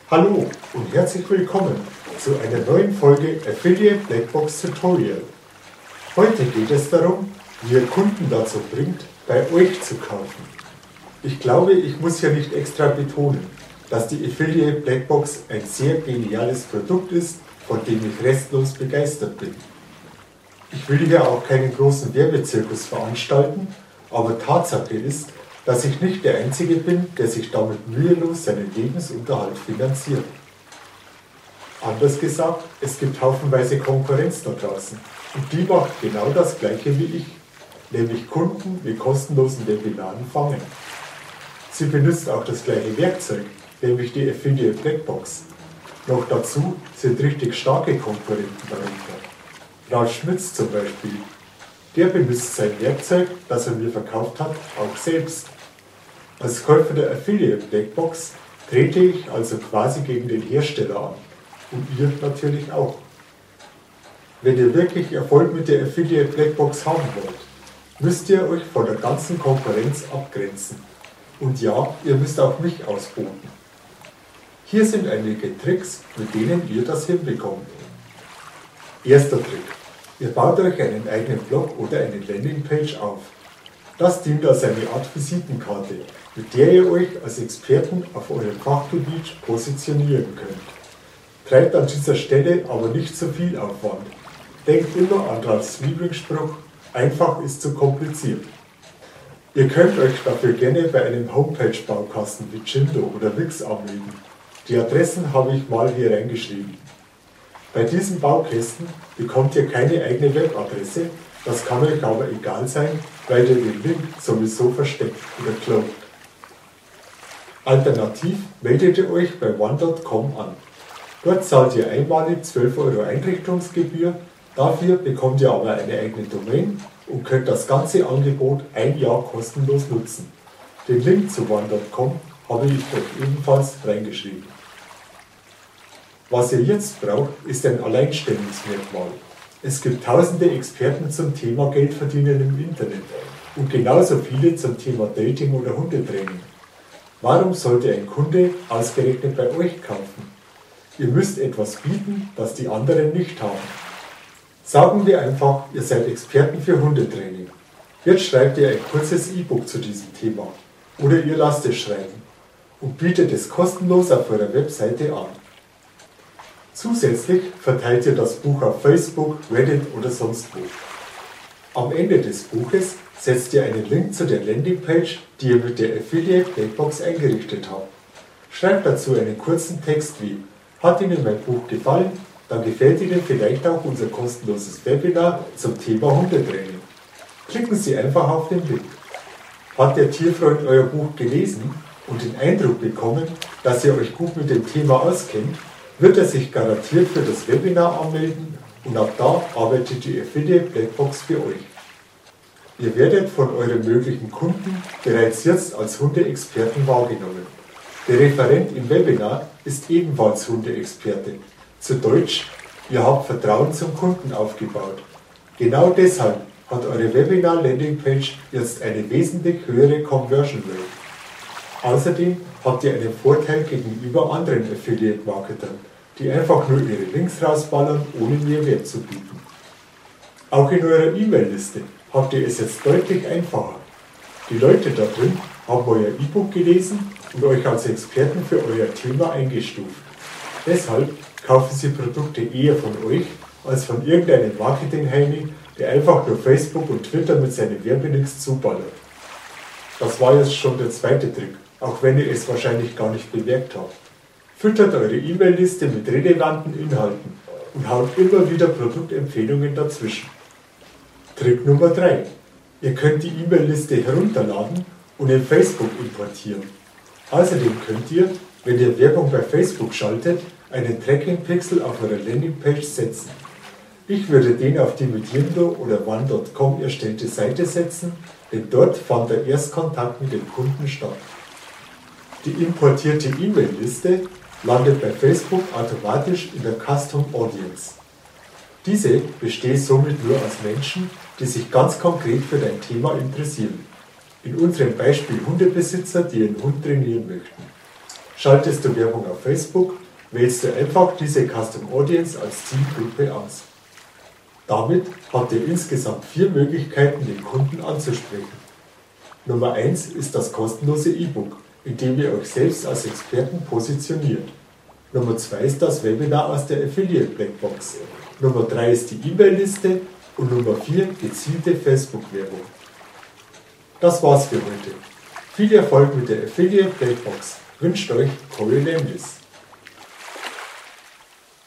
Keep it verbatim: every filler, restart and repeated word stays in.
Hallo und herzlich willkommen zu einer neuen Folge Affiliate Blackbox Tutorial. Heute geht es darum, wie ihr Kunden dazu bringt, bei euch zu kaufen. Ich glaube, ich muss hier nicht extra betonen, dass die Affiliate Blackbox ein sehr geniales Produkt ist, von dem ich restlos begeistert bin. Ich will hier auch keinen großen Werbezirkus veranstalten, aber Tatsache ist, dass ich nicht der Einzige bin, der sich damit mühelos seinen Lebensunterhalt finanziert. Anders gesagt, es gibt haufenweise Konkurrenz da draußen und die macht genau das Gleiche wie ich, nämlich Kunden mit kostenlosen Webinaren fangen. Sie benutzt auch das gleiche Werkzeug, nämlich die Affiliate Blackbox. Noch dazu sind richtig starke Konkurrenten dahinter. Ralf Schmitz zum Beispiel. Der benutzt sein Werkzeug, das er mir verkauft hat, auch selbst. Als Käufer der Affiliate Blackbox trete ich also quasi gegen den Hersteller an. Und ihr natürlich auch. Wenn ihr wirklich Erfolg mit der Affiliate Blackbox haben wollt, müsst ihr euch von der ganzen Konkurrenz abgrenzen. Und ja, ihr müsst auch mich ausboten. Hier sind einige Tricks, mit denen ihr das hinbekommt. Erster Trick. Ihr baut euch einen eigenen Blog oder eine Landingpage auf. Das dient als eine Art Visitenkarte, mit der ihr euch als Experten auf eurem Fachgebiet positionieren könnt. Treibt an dieser Stelle aber nicht zu viel Aufwand. Denkt immer an Ralfs Lieblingsspruch, einfach ist zu kompliziert. Ihr könnt euch dafür gerne bei einem Homepage-Baukasten wie Jimdo oder Wix anmelden. Die Adressen habe ich mal hier reingeschrieben. Bei diesen Baukästen bekommt ihr keine eigene Webadresse, das kann euch aber egal sein, weil ihr den Link sowieso versteckt oder cloakt. Alternativ meldet ihr euch bei one Punkt com an. Dort zahlt ihr einmalig zwölf Euro Einrichtungsgebühr, dafür bekommt ihr aber eine eigene Domain und könnt das ganze Angebot ein Jahr kostenlos nutzen. Den Link zu one Punkt com habe ich euch ebenfalls reingeschrieben. Was ihr jetzt braucht, ist ein Alleinstellungsmerkmal. Es gibt tausende Experten zum Thema Geldverdienen im Internet und genauso viele zum Thema Dating oder Hundetraining. Warum sollte ein Kunde ausgerechnet bei euch kaufen? Ihr müsst etwas bieten, das die anderen nicht haben. Sagen wir einfach, ihr seid Experten für Hundetraining. Jetzt schreibt ihr ein kurzes E-Book zu diesem Thema oder ihr lasst es schreiben und bietet es kostenlos auf eurer Webseite an. Zusätzlich verteilt ihr das Buch auf Facebook, Reddit oder sonst wo. Am Ende des Buches setzt ihr einen Link zu der Landingpage, die ihr mit der Affiliate Blackbox eingerichtet habt. Schreibt dazu einen kurzen Text wie: Hat Ihnen mein Buch gefallen? Dann gefällt Ihnen vielleicht auch unser kostenloses Webinar zum Thema Hundetraining. Klicken Sie einfach auf den Link. Hat der Tierfreund euer Buch gelesen und den Eindruck bekommen, dass ihr euch gut mit dem Thema auskennt, wird er sich garantiert für das Webinar anmelden und ab da arbeitet die Affiliate Blackbox für euch. Ihr werdet von euren möglichen Kunden bereits jetzt als Hundeexperten wahrgenommen. Der Referent im Webinar ist ebenfalls Hundeexperte. Zu Deutsch, ihr habt Vertrauen zum Kunden aufgebaut. Genau deshalb hat eure Webinar-Landingpage jetzt eine wesentlich höhere Conversion Rate. Außerdem habt ihr einen Vorteil gegenüber anderen Affiliate-Marketern, die einfach nur ihre Links rausballern, ohne Mehrwert zu bieten. Auch in eurer E-Mail-Liste habt ihr es jetzt deutlich einfacher. Die Leute da drin haben euer E-Book gelesen und euch als Experten für euer Thema eingestuft. Deshalb kaufen sie Produkte eher von euch, als von irgendeinem Marketing-Heini, der einfach nur Facebook und Twitter mit seinen Werbelinks zuballert. Das war jetzt schon der zweite Trick, auch wenn ihr es wahrscheinlich gar nicht bemerkt habt. Füttert eure E-Mail-Liste mit relevanten Inhalten und haut immer wieder Produktempfehlungen dazwischen. Trick Nummer drei. Ihr könnt die E-Mail-Liste herunterladen und in Facebook importieren. Außerdem könnt ihr, wenn ihr Werbung bei Facebook schaltet, einen Tracking-Pixel auf eurer Landingpage setzen. Ich würde den auf die mit Jimdo oder one Punkt com erstellte Seite setzen, denn dort fand der Erstkontakt mit dem Kunden statt. Die importierte E-Mail-Liste landet bei Facebook automatisch in der Custom Audience. Diese besteht somit nur aus Menschen, die sich ganz konkret für dein Thema interessieren. In unserem Beispiel Hundebesitzer, die ihren Hund trainieren möchten. Schaltest du Werbung auf Facebook, wählst du einfach diese Custom Audience als Zielgruppe aus. Damit habt ihr insgesamt vier Möglichkeiten, den Kunden anzusprechen. Nummer eins ist das kostenlose E-Book, in dem ihr euch selbst als Experten positioniert. Nummer zwei ist das Webinar aus der Affiliate Blackbox. Nummer drei ist die E-Mail-Liste und Nummer vier gezielte Facebook-Werbung. Das war's für heute. Viel Erfolg mit der Affiliate Blackbox wünscht euch Corey Landis.